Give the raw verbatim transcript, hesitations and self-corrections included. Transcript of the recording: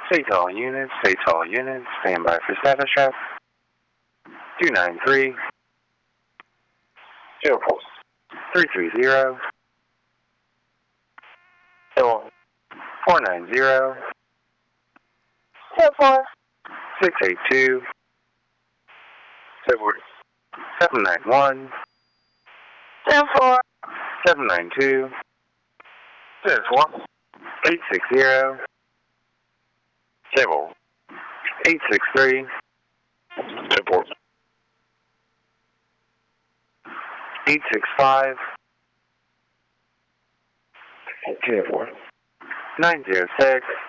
Stay tall units, stay tall units, stand by for status check. two nine three, zero four. three three zero, Zero four nine zero, zero four. six eight two, Zero seven nine one, zero four. seven nine two, Zero four. eight six zero, Zero eight six three, zero four. eight six five, Zero four. nine zero six,